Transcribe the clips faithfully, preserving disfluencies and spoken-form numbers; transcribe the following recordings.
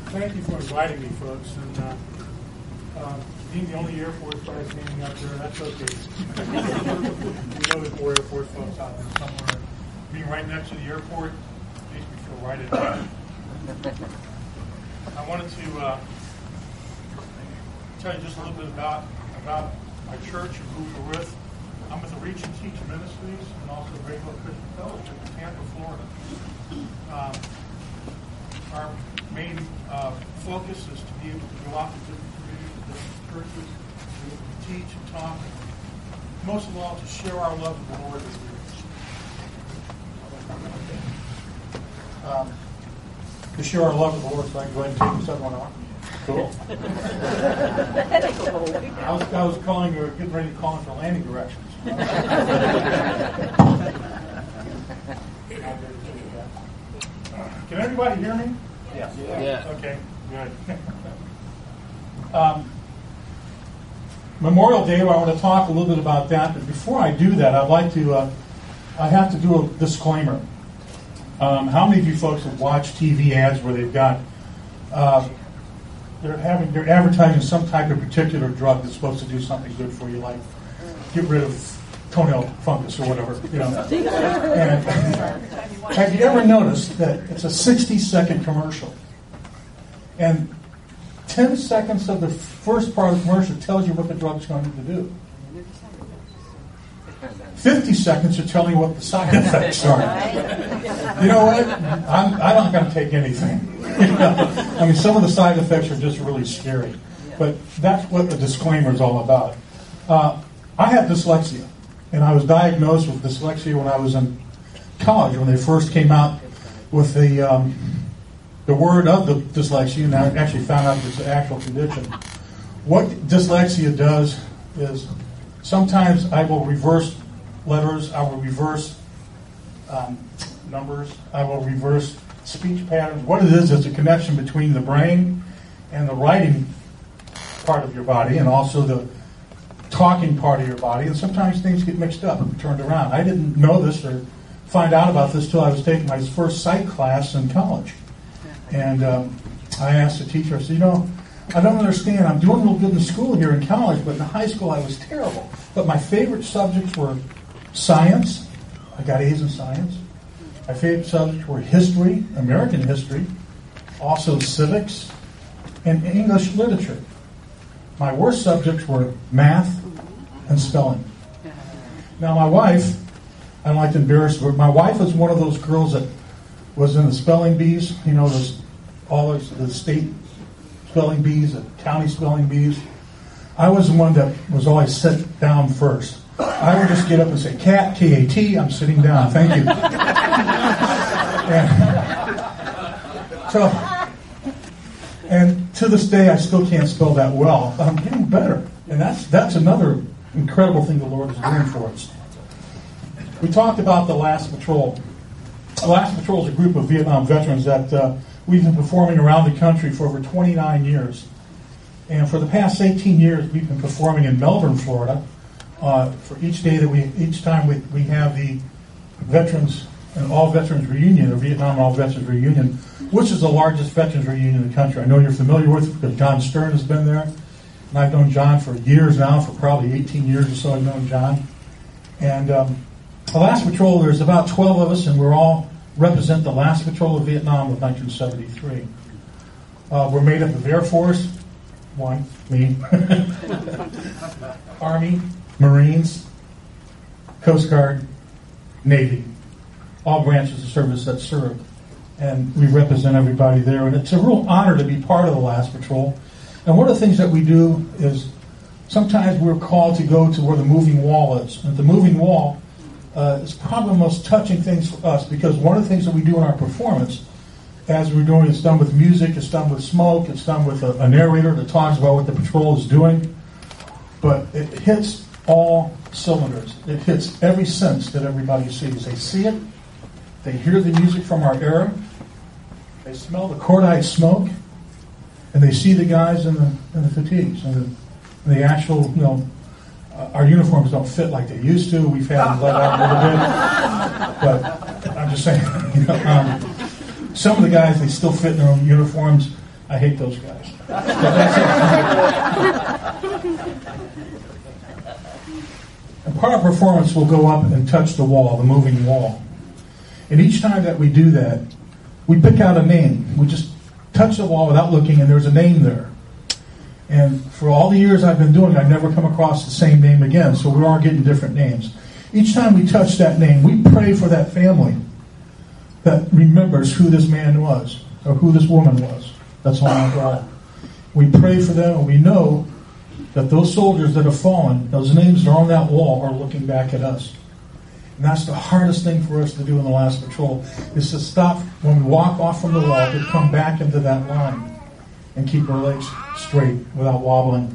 Thank you for inviting me, folks. And uh, uh, being the only Air Force guy standing up there, that's okay. We know there's more Air Force folks out there somewhere. Being right next to the airport makes me feel right at home. I wanted to uh, tell you just a little bit about about my church and who we're with. I'm with the Reach and Teach Ministries and also the Great Hill Christian Fellowship in Tampa, Florida. Um, our main uh, focus is to be able to go out to different communities, different churches, to be able to teach and talk, and most of all, to share our love of the Lord with you. Um, to share our love of the Lord, so I can go ahead and take this other one off. Cool. I was, I was calling you, getting ready to call in for landing directions. Can everybody hear me? Yes. Yeah. Yeah. Okay, good. um, Memorial Day, I want to talk a little bit about that, but before I do that, I'd like to, uh, I have to do a disclaimer. Um, how many of you folks have watched T V ads where they've got, uh, they're having, they're advertising some type of particular drug that's supposed to do something good for you, like get rid of toenail fungus or whatever, you know. And have you ever noticed that it's a sixty second commercial, and ten seconds of the first part of the commercial tells you what the drug's going to do. fifty seconds are telling you what the side effects are. You know what? I'm, I'm not going to take anything. You know? I mean, some of the side effects are just really scary. But that's what the disclaimer is all about. Uh, I have dyslexia, and I was diagnosed with dyslexia when I was in college, when they first came out with the um, the word of the dyslexia, and I actually found out it's an actual condition. What dyslexia does is sometimes I will reverse letters, I will reverse um, numbers, I will reverse speech patterns. What it is, is a connection between the brain and the writing part of your body and also the talking part of your body, and sometimes things get mixed up and turned around. I didn't know this or find out about this till I was taking my first psych class in college. And um, I asked the teacher, I said, you know, I don't understand. I'm doing real good in school here in college, but in high school I was terrible. But my favorite subjects were science. I got A's in science. My favorite subjects were history, American history, also civics, and English literature. My worst subjects were math and spelling. Now, my wife, I don't like to embarrass her, but my wife was one of those girls that was in the spelling bees, you know, those all those the state spelling bees, the county spelling bees. I was the one that was always sit down first. I would just get up and say, Cat, K A T, I'm sitting down, thank you. and, so, and to this day, I still can't spell that well, but I'm getting better. And that's that's another incredible thing the Lord is doing for us. We talked about the Last Patrol. The Last Patrol is a group of Vietnam veterans that uh, we've been performing around the country for over twenty-nine years. And for the past eighteen years, we've been performing in Melbourne, Florida. Uh, for each day that we, each time we, we have the Veterans, an All Veterans Reunion, a Vietnam All Veterans Reunion, which is the largest veterans reunion in the country. I know you're familiar with it because John Stern has been there. And I've known John for years now, for probably eighteen years or so I've known John. And um, the Last Patrol, there's about twelve of us, and we're all represent the Last Patrol of Vietnam of nineteen seventy-three. Uh, we're made up of Air Force, one, me, Army, Marines, Coast Guard, Navy, all branches of service that serve. And we represent everybody there. And it's a real honor to be part of the Last Patrol. And one of the things that we do is sometimes we're called to go to where the moving wall is. And the moving wall uh, is probably the most touching things for us, because one of the things that we do in our performance, as we're doing, it's done with music, it's done with smoke, it's done with a, a narrator that talks about what the patrol is doing. But it hits all cylinders. It hits every sense that everybody sees. They see it, they hear the music from our era, they smell the cordite smoke, and they see the guys in the in the fatigues and the, and the actual, you know, uh, our uniforms don't fit like they used to. We've had them let out a little bit, but I'm just saying, you know, um, some of the guys, they still fit in their own uniforms, I hate those guys. And part of performance will go up and touch the wall, the moving wall. And each time that we do that, we pick out a name. We just touch the wall without looking, and there's a name there. And for all the years I've been doing it, I've never come across the same name again, so we are getting different names. Each time we touch that name, we pray for that family that remembers who this man was, or who this woman was that's on the wall. We pray for them, and we know that those soldiers that have fallen, those names that are on that wall, are looking back at us. And that's the hardest thing for us to do in the last patrol, is to stop when we walk off from the wall, to come back into that line and keep our legs straight without wobbling.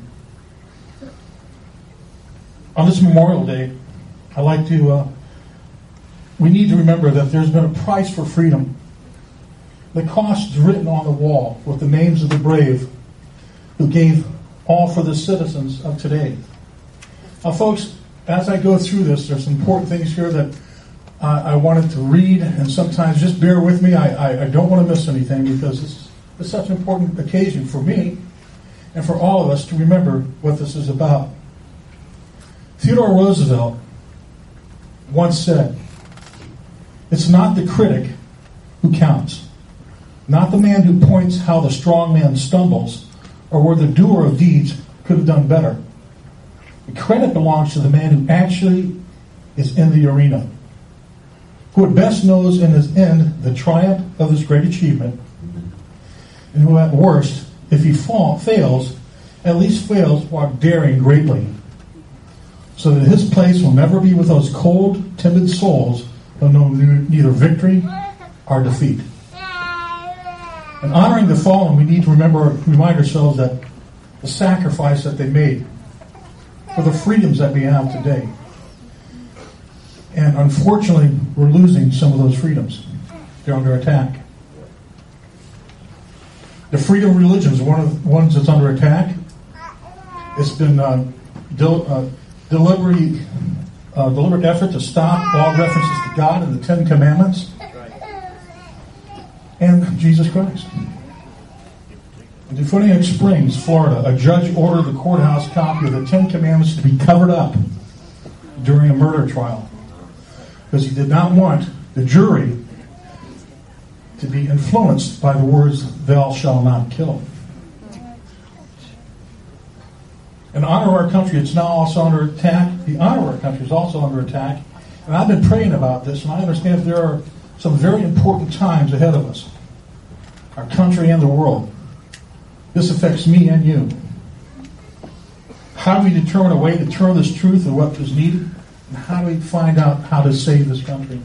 On this Memorial Day, I like to, uh, we need to remember that there's been a price for freedom. The cost is written on the wall with the names of the brave who gave all for the citizens of today. Now, folks, as I go through this, there's some important things here that uh, I wanted to read, and sometimes just bear with me. I, I, I don't want to miss anything, because it's, it's such an important occasion for me and for all of us to remember what this is about. Theodore Roosevelt once said, "It's not the critic who counts, not the man who points how the strong man stumbles or where the doer of deeds could have done better. The credit belongs to the man who actually is in the arena, who at best knows in his end the triumph of his great achievement, and who at worst, if he fall, fails, at least fails while daring greatly, so that his place will never be with those cold, timid souls who know neither victory or defeat." In honoring the fallen, we need to remember, remind ourselves that the sacrifice that they made for the freedoms that we have today. And unfortunately, we're losing some of those freedoms. They're under attack. The freedom of religion is one of the ones that's under attack. It's been uh, del- uh, deliberate, uh, deliberate effort to stop all references to God and the Ten Commandments and Jesus Christ. In Defuniak Springs, Florida, a judge ordered the courthouse copy of the Ten Commandments to be covered up during a murder trial, because he did not want the jury to be influenced by the words, "Thou shalt not kill." In honor of our country, it's now also under attack. The honor of our country is also under attack. And I've been praying about this, and I understand there are some very important times ahead of us, our country and the world. This affects me and you. How do we determine a way to turn this truth of what is needed? And how do we find out how to save this country?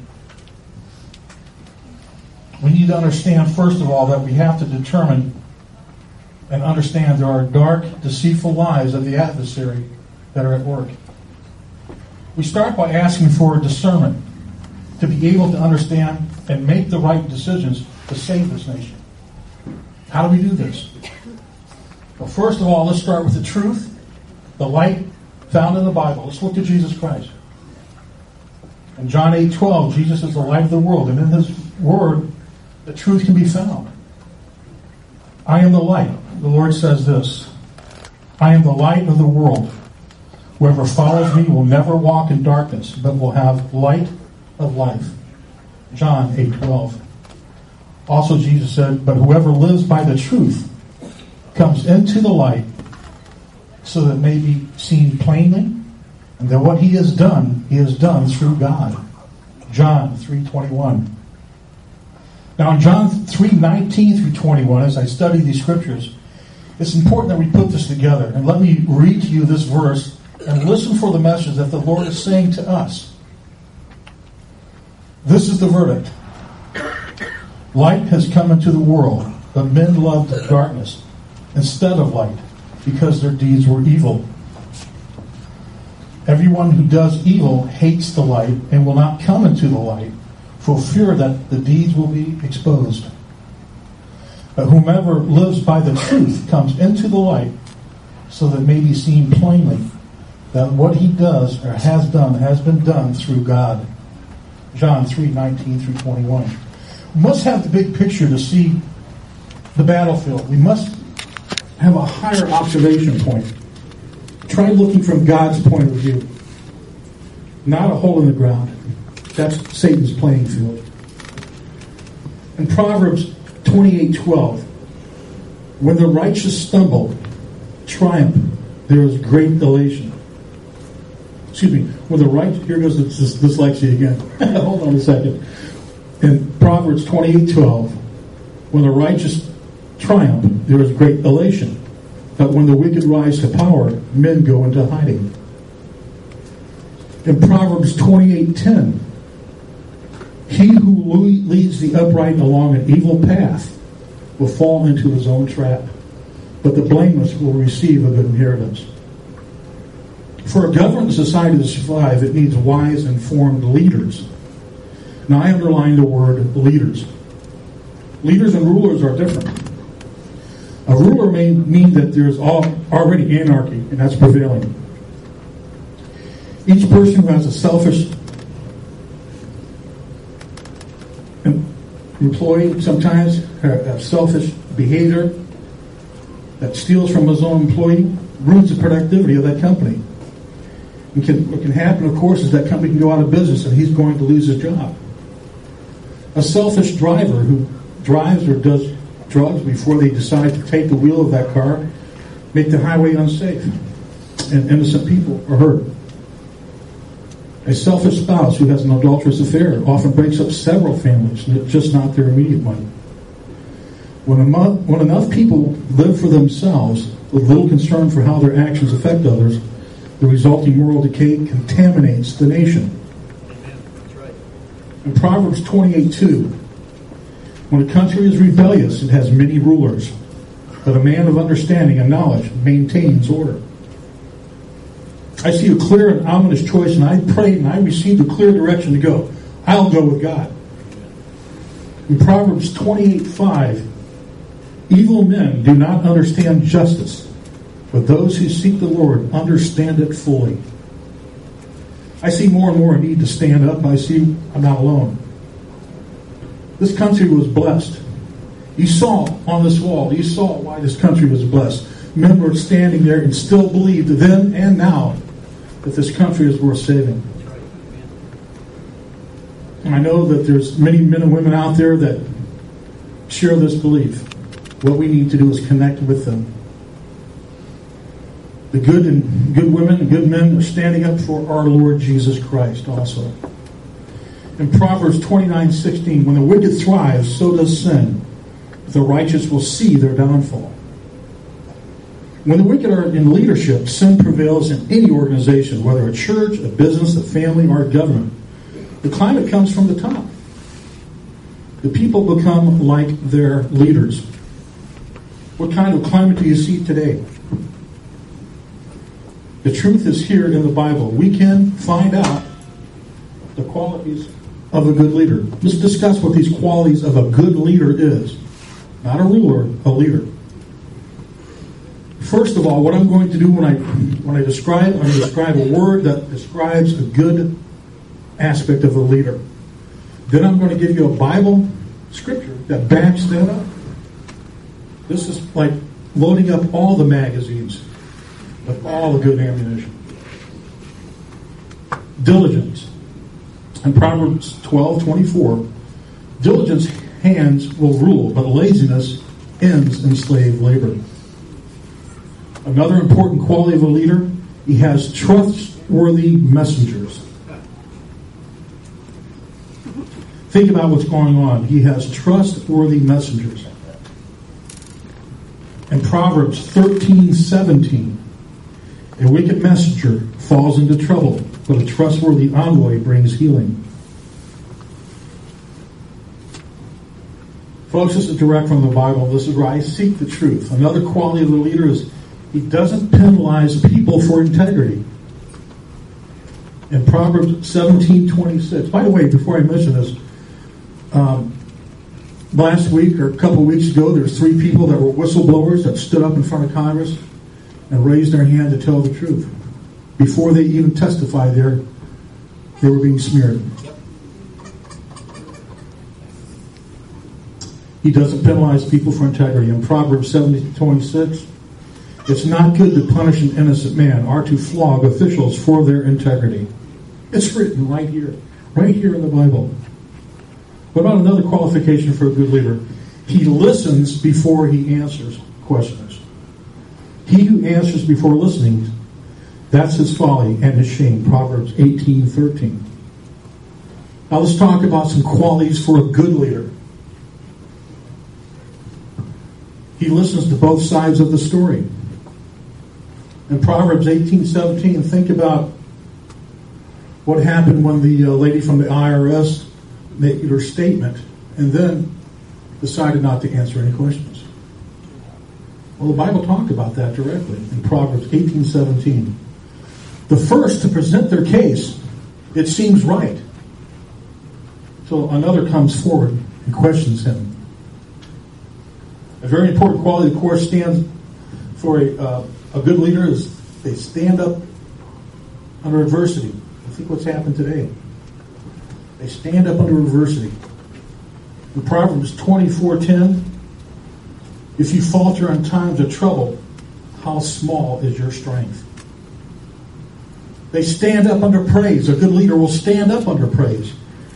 We need to understand, first of all, that we have to determine and understand there are dark, deceitful lies of the adversary that are at work. We start by asking for discernment to be able to understand and make the right decisions to save this nation. How do we do this? Well, first of all, let's start with the truth, the light found in the Bible. Let's look to Jesus Christ. In John eight twelve, Jesus is the light of the world, and in his word, the truth can be found. I am the light. The Lord says this, "I am the light of the world. Whoever follows me will never walk in darkness, but will have light of life." John eight twelve. Also Jesus said, "But whoever lives by the truth comes into the light, so that it may be seen plainly, and that what he has done, he has done through God." John three twenty-one. Now in John three nineteen through twenty-one, as I study these scriptures, it's important that we put this together. And let me read to you this verse and listen for the message that the Lord is saying to us. This is the verdict. Light has come into the world, but men loved darkness instead of light, because their deeds were evil. Everyone who does evil hates the light and will not come into the light, for fear that the deeds will be exposed. But whomever lives by the truth comes into the light, so that it may be seen plainly that what he does or has done has been done through God. John three nineteen through twenty-one. We must have the big picture to see the battlefield. We must have a higher observation point. Try looking from God's point of view. Not a hole in the ground. That's Satan's playing field. In Proverbs twenty-eight twelve, when the righteous stumble, triumph, there is great elation. Excuse me, when the right, here goes the dyslexia again. Hold on a second. In Proverbs twenty-eight twelve, when the righteous triumph, there is great elation. But when the wicked rise to power, men go into hiding. In Proverbs twenty-eight ten, he who leads the upright along an evil path will fall into his own trap, but the blameless will receive a good inheritance. For a governed society to survive, it needs wise, informed leaders. Now, I underline the word leaders. Leaders and rulers are different. A ruler may mean that there's all, already anarchy, and that's prevailing. Each person who has a selfish employee, sometimes a selfish behavior that steals from his own employee, ruins the productivity of that company. And can, what can happen, of course, is that company can go out of business and he's going to lose his job. A selfish driver who drives or does drugs before they decide to take the wheel of that car make the highway unsafe, and innocent people are hurt. A selfish spouse who has an adulterous affair often breaks up several families, just not their immediate one. When, emo- when enough people live for themselves with little concern for how their actions affect others, the resulting moral decay contaminates the nation. That's right. In Proverbs twenty-eight two, when a country is rebellious, it has many rulers, but a man of understanding and knowledge maintains order. I see a clear and ominous choice, and I prayed and I received a clear direction to go. I'll go with God. In Proverbs twenty-eight five, evil men do not understand justice, but those who seek the Lord understand it fully. I see more and more a need to stand up. I see I'm not alone. This country was blessed. You saw on this wall, you saw why this country was blessed. Men were standing there and still believed then and now that this country is worth saving. And I know that there's many men and women out there that share this belief. What we need to do is connect with them. The good and good women and good men are standing up for our Lord Jesus Christ also. In Proverbs twenty-nine sixteen, when the wicked thrives, so does sin. The righteous will see their downfall. When the wicked are in leadership, sin prevails in any organization, whether a church, a business, a family, or a government. The climate comes from the top. The people become like their leaders. What kind of climate do you see today? The truth is here in the Bible. We can find out the qualities of a good leader. Let's discuss what these qualities of a good leader is. Not a ruler, a leader. First of all, what I'm going to do when I when I describe, I'm going to describe a word that describes a good aspect of a leader. Then I'm going to give you a Bible scripture that backs that up. This is like loading up all the magazines with all the good ammunition. Diligence. In Proverbs twelve twenty-four, diligence hands will rule, but laziness ends in slave labor. Another important quality of a leader, he has trustworthy messengers. Think about what's going on. He has trustworthy messengers. In Proverbs thirteen seventeen, a wicked messenger falls into trouble, but a trustworthy envoy brings healing. Folks, this is direct from the Bible. This is where I seek the truth. Another quality of the leader is he doesn't penalize people for integrity. In Proverbs seventeen twenty-six. By the way, before I mention this, um, last week or a couple of weeks ago, there was three people that were whistleblowers that stood up in front of Congress and raised their hand to tell the truth. Before they even testified there, they were being smeared. He doesn't penalize people for integrity. In Proverbs seventeen twenty-six, it's not good to punish an innocent man or to flog officials for their integrity. It's written right here, right here in the Bible. What about another qualification for a good leader? He listens before he answers questions. He who answers before listening, that's his folly and his shame. Proverbs eighteen thirteen. Now let's talk about some qualities for a good leader. He listens to both sides of the story. In Proverbs eighteen seventeen, think about what happened when the uh, lady from the I R S made her statement and then decided not to answer any questions. Well, the Bible talked about that directly in Proverbs eighteen seventeen. The first to present their case, it seems right. So another comes forward and questions him. A very important quality, of course, stands for a, uh, a good leader is they stand up under adversity. I think what's happened today. They stand up under adversity. In Proverbs twenty-four ten, if you falter in times of trouble, how small is your strength? They stand up under praise. A good leader will stand up under praise.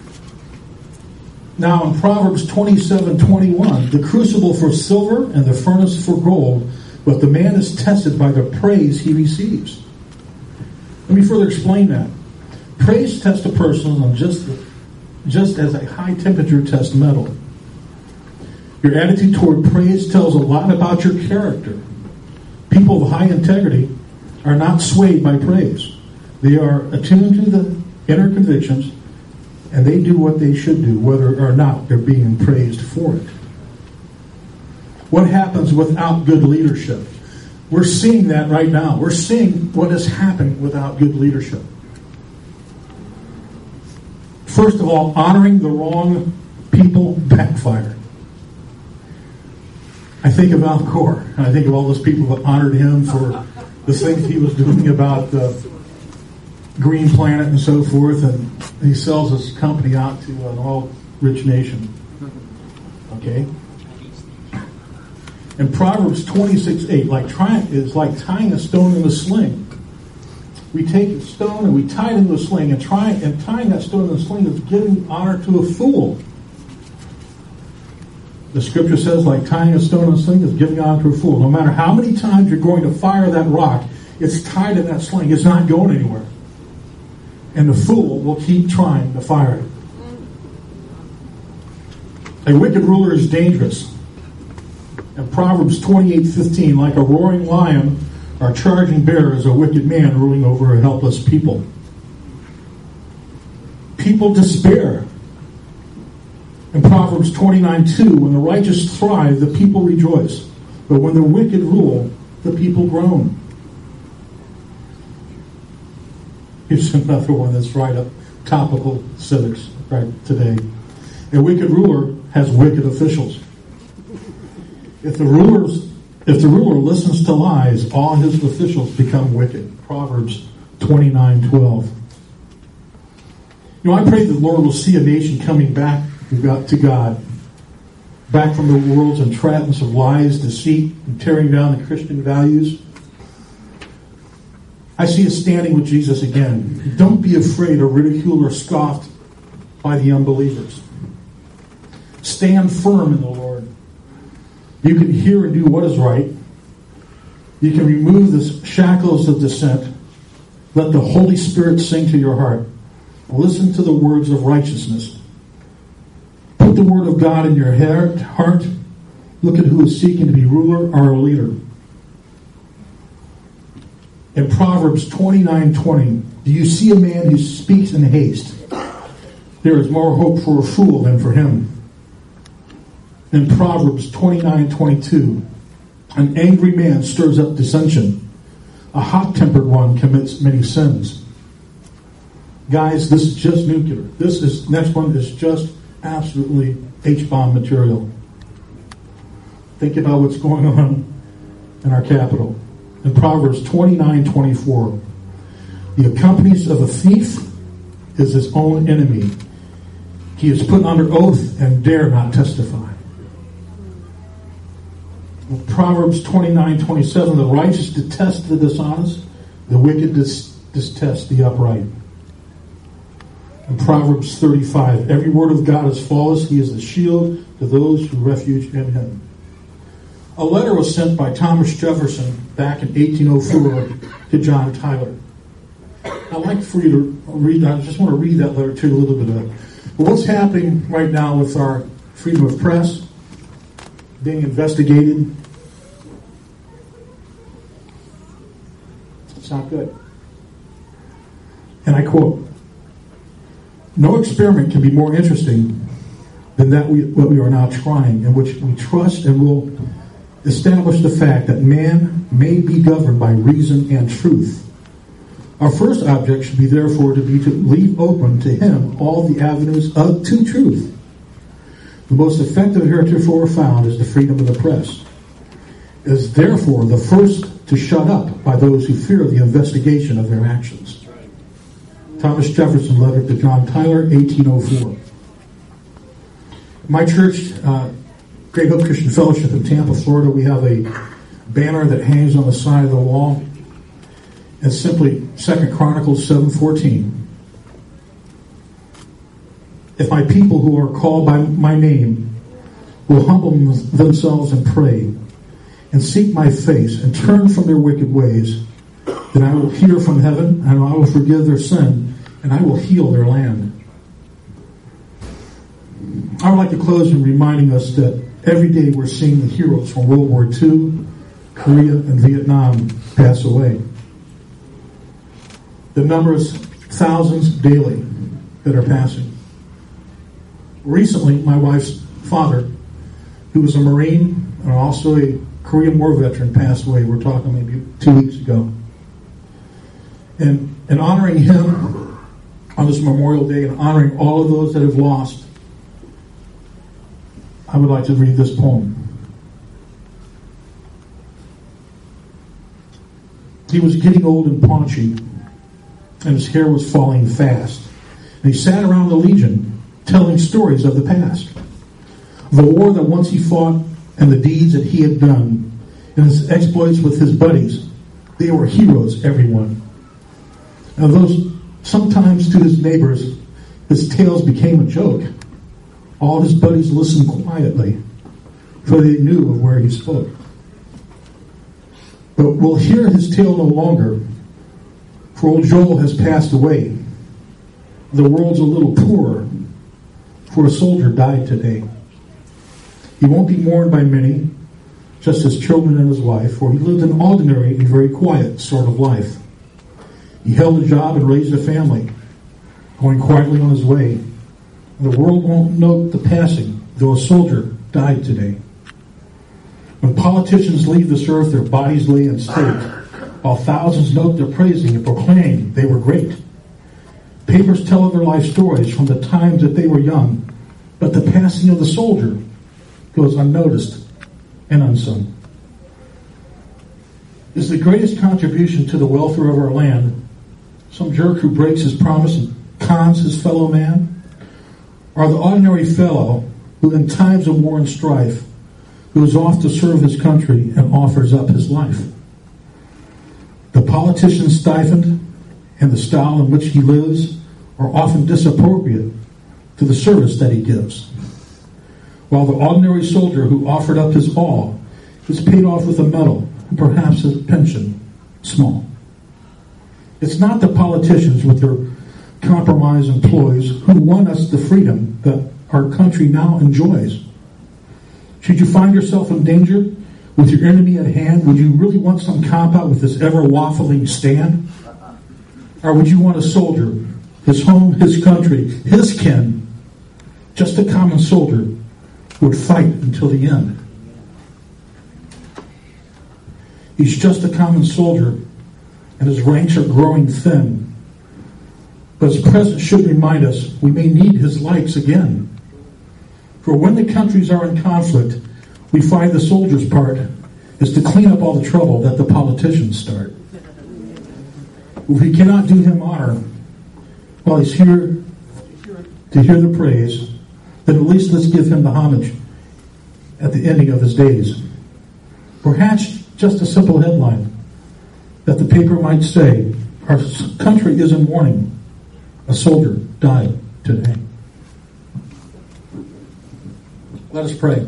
Now in Proverbs twenty-seven twenty-one, the crucible for silver and the furnace for gold, but the man is tested by the praise he receives. Let me further explain that. Praise tests a person on just, just as a high temperature tests metal. Your attitude toward praise tells a lot about your character. People of high integrity are not swayed by praise. They are attuned to the inner convictions, and they do what they should do, whether or not they're being praised for it. What happens without good leadership? We're seeing that right now. We're seeing what is happening without good leadership. First of all, honoring the wrong people backfired. I think of Al Gore, and I think of all those people that honored him for the things he was doing about the Green Planet and so forth, and he sells his company out to an all-rich nation. Okay? In Proverbs twenty-six eight, like trying is like tying a stone in a sling. We take a stone and we tie it into a sling, and trying and tying that stone in a sling is giving honor to a fool. The scripture says, like tying a stone in a sling is giving honor to a fool. No matter how many times you're going to fire that rock, it's tied in that sling. It's not going anywhere. And the fool will keep trying to fire it. A wicked ruler is dangerous. In Proverbs twenty-eight fifteen, like a roaring lion or charging bear is a wicked man ruling over a helpless people. People despair. In Proverbs twenty-nine two, when the righteous thrive, the people rejoice. But when the wicked rule, the people groan. Here's another one that's right up topical civics right today. A wicked ruler has wicked officials. If the rulers, if the ruler listens to lies, all his officials become wicked. Proverbs twenty-nine twelve. You know, I pray that the Lord will see a nation coming back to God, back from the world's entrapments of lies, deceit, and tearing down the Christian values. I see us standing with Jesus again. Don't be afraid or ridiculed or scoffed by the unbelievers. Stand firm in the Lord. You can hear and do what is right. You can remove the shackles of dissent. Let the Holy Spirit sing to your heart. Listen to the words of righteousness. Put the word of God in your heart. Look at who is seeking to be ruler or a leader. In Proverbs twenty-nine twenty, do you see a man who speaks in haste? There is more hope for a fool than for him. In Proverbs twenty-nine twenty-two, an angry man stirs up dissension. A hot-tempered one commits many sins. Guys, this is just nuclear. This is next one is just absolutely H-bomb material. Think about what's going on in our capital. In Proverbs twenty-nine twenty-four, the accompanist of a thief is his own enemy. He is put under oath and dare not testify. Proverbs twenty-nine twenty-seven, the righteous detest the dishonest, the wicked detest the upright. And Proverbs thirty-five, every word of God is flawless. He is a shield to those who refuge in him. A letter was sent by Thomas Jefferson back in eighteen oh four to John Tyler. I'd like for you to read, I just want to read that letter to you a little bit of it. But what's happening right now with our freedom of press, being investigated, it's not good. And I quote, no experiment can be more interesting than that we, what we are now trying, in which we trust and will establish the fact that man may be governed by reason and truth. Our first object should be therefore to be to leave open to him all the avenues of to truth. The most effective heretofore found is the freedom of the press. It is therefore the first to shut up by those who fear the investigation of their actions. Thomas Jefferson, letter to John Tyler, eighteen oh four. My church, uh, Great Hope Christian Fellowship in Tampa, Florida, we have a banner that hangs on the side of the wall. It's simply Second Chronicles seven fourteen. If my people who are called by my name will humble themselves and pray and seek my face and turn from their wicked ways, then I will hear from heaven and I will forgive their sin and I will heal their land. I would like to close in reminding us that every day we're seeing the heroes from World War Two, Korea, and Vietnam pass away. The number is thousands daily that are passing. Recently, my wife's father, who was a Marine and also a Korean War veteran, passed away. We're talking maybe two weeks ago. And, and honoring him on this Memorial Day and honoring all of those that have lost, I would like to read this poem. He was getting old and paunchy, and his hair was falling fast. And he sat around the Legion telling stories of the past. The war that once he fought and the deeds that he had done and his exploits with his buddies. They were heroes, everyone. Now those, sometimes to his neighbors, his tales became a joke. All his buddies listened quietly, for they knew of where he spoke. But we'll hear his tale no longer, for old Joel has passed away. The world's a little poorer, for a soldier died today. He won't be mourned by many, just his children and his wife, for he lived an ordinary and very quiet sort of life. He held a job and raised a family, going quietly on his way. The world won't note the passing, though a soldier died today. When politicians leave this earth, their bodies lay in state, while thousands note their praising and proclaim they were great. Papers tell of their life stories from the times that they were young, but the passing of the soldier goes unnoticed and unsung. Is the greatest contribution to the welfare of our land some jerk who breaks his promise and cons his fellow man? Or the ordinary fellow who in times of war and strife goes off to serve his country and offers up his life? The politician stipend and the style in which he lives are often disappropriate to the service that he gives, while the ordinary soldier who offered up his all is paid off with a medal and perhaps a pension, small. It's not the politicians with their compromise employees who won us the freedom that our country now enjoys. Should you find yourself in danger with your enemy at hand, would you really want some cop out with this ever-waffling stand? Or would you want a soldier, his home, his country, his kin, just a common soldier who would fight until the end? He's just a common soldier, and his ranks are growing thin. But his presence should remind us we may need his lights again. For when the countries are in conflict, we find the soldier's part is to clean up all the trouble that the politicians start. If we cannot do him honor while he's here to hear the praise, then at least let's give him the homage at the ending of his days. Perhaps just a simple headline that the paper might say, our country is in mourning. A soldier died today. Let us pray.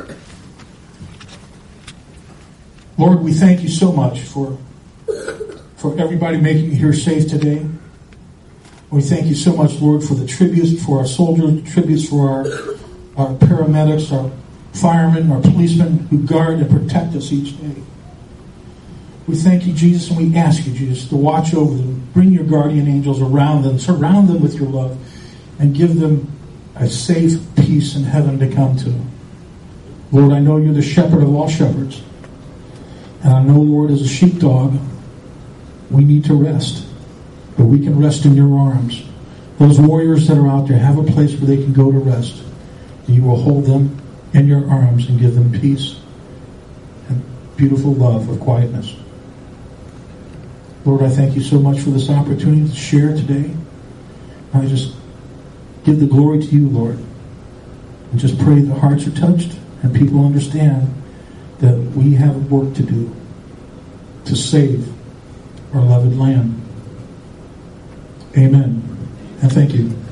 Lord, we thank you so much for, for everybody making it here safe today. We thank you so much, Lord, for the tributes for our soldiers, tributes for our, our paramedics, our firemen, our policemen who guard and protect us each day. We thank you, Jesus, and we ask you, Jesus, to watch over them. Bring your guardian angels around them. Surround them with your love and give them a safe peace in heaven to come to. Lord, I know you're the shepherd of all shepherds. And I know, Lord, as a sheepdog, we need to rest. But we can rest in your arms. Those warriors that are out there have a place where they can go to rest. And you will hold them in your arms and give them peace and beautiful love of quietness. Lord, I thank you so much for this opportunity to share today. I just give the glory to you, Lord. And just pray the hearts are touched and people understand that we have work to do to save our beloved land. Amen. And thank you.